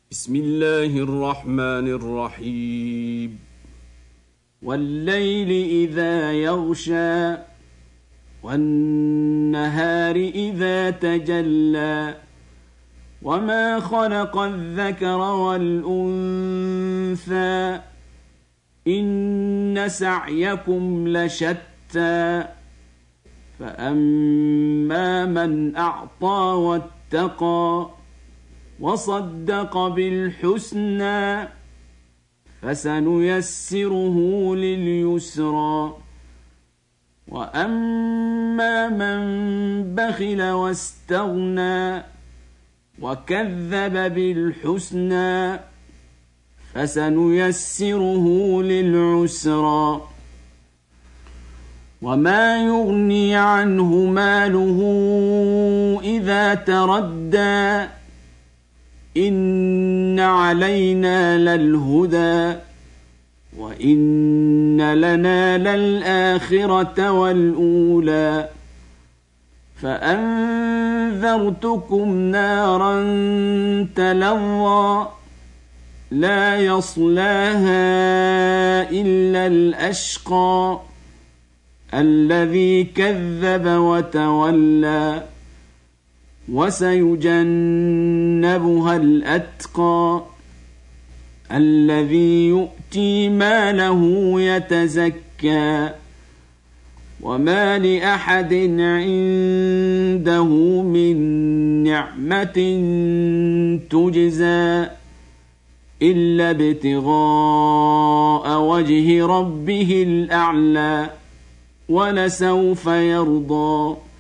بسم الله الرحمن الرحيم والليل إذا يغشى والنهار إذا تجلى وما خلق الذكر والأنثى إن سعيكم لشتى فأما من أعطى واتقى وصدق بالحسنى فسنيسره لليسرى وأما من بخل واستغنى وكذب بالحسنى فسنيسره للعسرى وما يغني عنه ماله إذا تردى إن علينا للهدى وإن لنا للآخرة والأولى فأنذرتكم نارا تلظى لا يصلاها إلا الأشقى الذي كذب وتولى وسيجنبها الأتقى الذي يؤتي ماله يتزكى وما لأحد عنده من نعمة تجزى إلا ابتغاء وجه ربه الأعلى ولسوف يرضى